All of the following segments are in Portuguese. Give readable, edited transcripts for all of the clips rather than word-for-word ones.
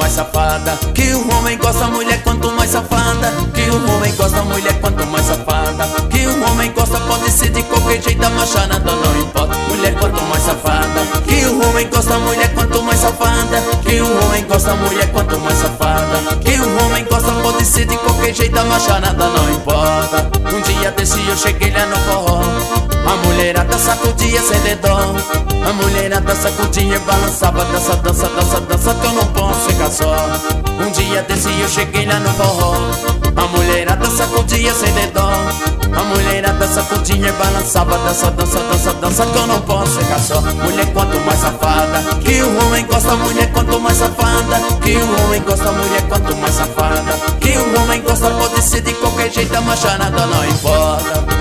mais safada. Que o homem gosta da mulher quanto mais safada. Que o homem gosta da mulher quanto mais safada. Que o homem gosta pode ser de qualquer jeito, a macharada não importa. Mulher quanto mais safada. Que o homem gosta da mulher quanto mais safada. Que o homem gosta da mulher quanto mais safada. Que o homem gosta pode ser de qualquer jeito, a macharada não importa. Um dia desse eu cheguei lá no forró, a mulherada sacudia sem dedão. A mulherada sacudia e balançava, dança, dança, dança, dança, que eu não posso ficar só. Um dia desse eu cheguei lá no forró, a mulherada sacudia sem dedão. A mulherada sacudia e balançava, dança, dança, dança, dança, que eu não posso ficar só. Mulher quanto mais safada. Que o homem gosta, mulher quanto mais safada. Que o homem gosta, mulher quanto mais safada. Que o homem gosta pode ser de qualquer jeito, a macharada não importa.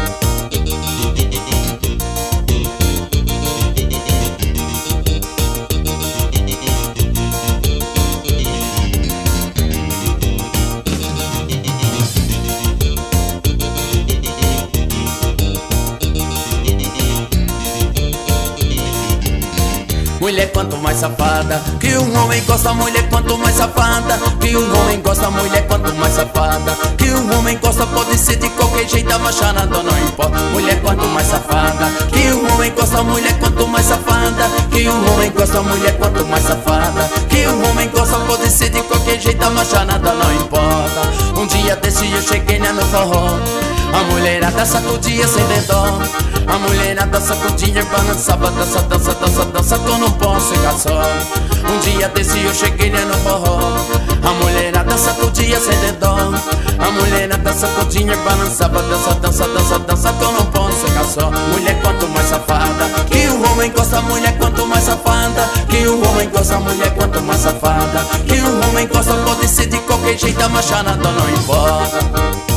Mulher quanto mais safada. Que o homem gosta, mulher quanto mais safada. Que o homem gosta, mulher quanto mais safada. Que o homem gosta pode ser de qualquer jeito, a macharada não importa. Mulher quanto mais safada. Que o homem gosta, mulher quanto mais safada. Que o homem gosta, mulher quanto mais safada. Que o homem gosta pode ser de qualquer jeito, a macharada não importa. Um dia desse eu cheguei lá no forró, a mulherada sacudia sem dedão. A mulherada sacudia e balançava, dança, dança, dança, dança, que eu não posso ficar só. Um dia desse eu cheguei lá no forró, a mulherada sacudia sem dedão. A mulherada sacudia e balançava, dança, dança, dança, dança, que eu não posso ficar só. Mulher quanto mais safada. Que o homem gosta, mulher quanto mais safada. Que o homem gosta, mulher quanto mais safada. Que o homem gosta pode ser de qualquer jeito, a macharada não importa.